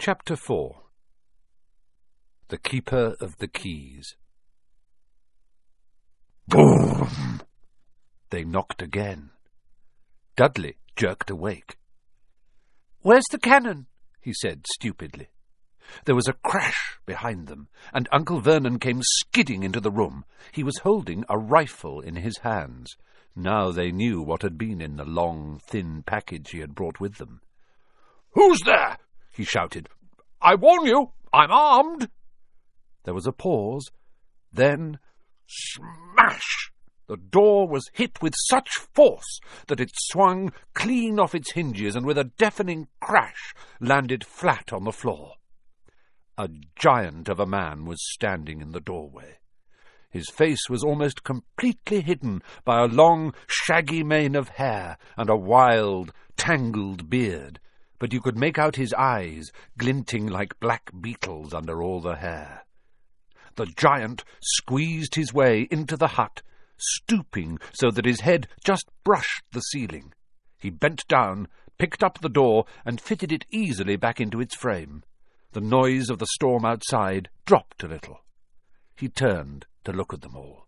Chapter 4. The Keeper of the Keys. Boom! They knocked again. Dudley jerked awake. "Where's the cannon?" he said stupidly. There was a crash behind them, and Uncle Vernon came skidding into the room. He was holding a rifle in his hands. Now they knew what had been in the long, thin package he had brought with them. "Who's there?" he shouted. "I warn you, I'm armed." There was a pause. Then, smash! The door was hit with such force that it swung clean off its hinges and with a deafening crash landed flat on the floor. A giant of a man was standing in the doorway. His face was almost completely hidden by a long, shaggy mane of hair and a wild, tangled beard, but you could make out his eyes glinting like black beetles under all the hair. The giant squeezed his way into the hut, stooping so that his head just brushed the ceiling. He bent down, picked up the door, and fitted it easily back into its frame. The noise of the storm outside dropped a little. He turned to look at them all.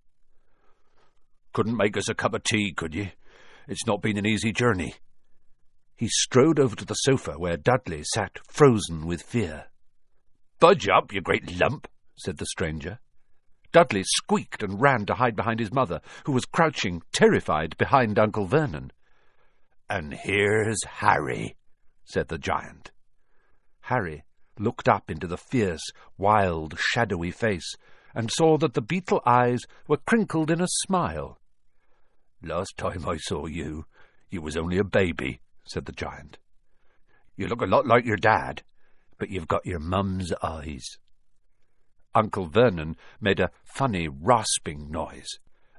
"Couldn't make us a cup of tea, could ye? It's not been an easy journey." He strode over to the sofa where Dudley sat frozen with fear. "Budge up, you great lump," said the stranger. Dudley squeaked and ran to hide behind his mother, who was crouching, terrified, behind Uncle Vernon. "And here's Harry," said the giant. Harry looked up into the fierce, wild, shadowy face, and saw that the beetle eyes were crinkled in a smile. "Last time I saw you, you was only a baby," said the giant. "You look a lot like your dad, but you've got your mum's eyes." Uncle Vernon made a funny, rasping noise.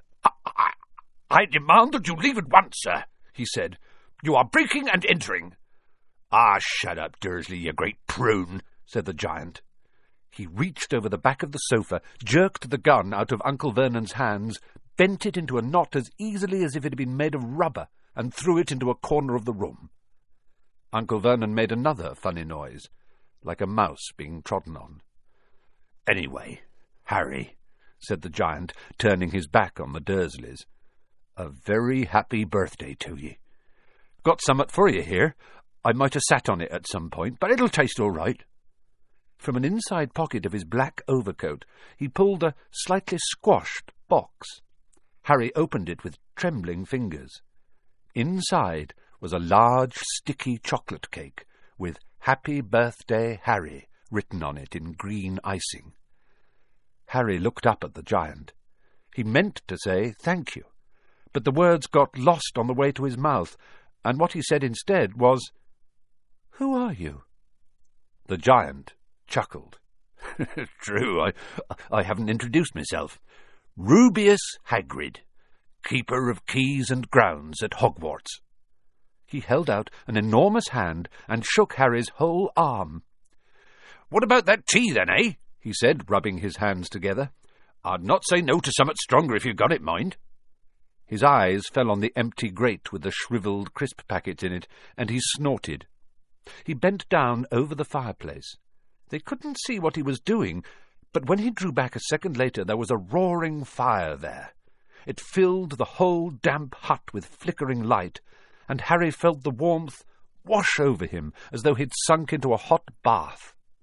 I demand that you leave at once, sir," he said. "You are breaking and entering." "Ah, shut up, Dursley, you great prune," said the giant. He reached over the back of the sofa, jerked the gun out of Uncle Vernon's hands, bent it into a knot as easily as if it had been made of rubber, and threw it into a corner of the room. Uncle Vernon made another funny noise, like a mouse being trodden on. "Anyway, Harry," said the giant, turning his back on the Dursleys, "a very happy birthday to ye. Got summat for you here. I might have sat on it at some point, but it'll taste all right." From an inside pocket of his black overcoat he pulled a slightly squashed box. Harry opened it with trembling fingers. Inside was a large, sticky chocolate cake with "Happy Birthday, Harry" written on it in green icing. Harry looked up at the giant. He meant to say "thank you," but the words got lost on the way to his mouth, and what he said instead was, "Who are you?" The giant chuckled. "True, I haven't introduced myself. Rubeus Hagrid, Keeper of Keys and Grounds at Hogwarts." He held out an enormous hand and shook Harry's whole arm. "What about that tea, then, eh?" he said, rubbing his hands together. "I'd not say no to summat stronger if you've got it, mind." His eyes fell on the empty grate with the shriveled crisp packets in it, and he snorted. He bent down over the fireplace. They couldn't see what he was doing, but when he drew back a second later there was a roaring fire there. It filled the whole damp hut with flickering light, and Harry felt the warmth wash over him as though he'd sunk into a hot bath.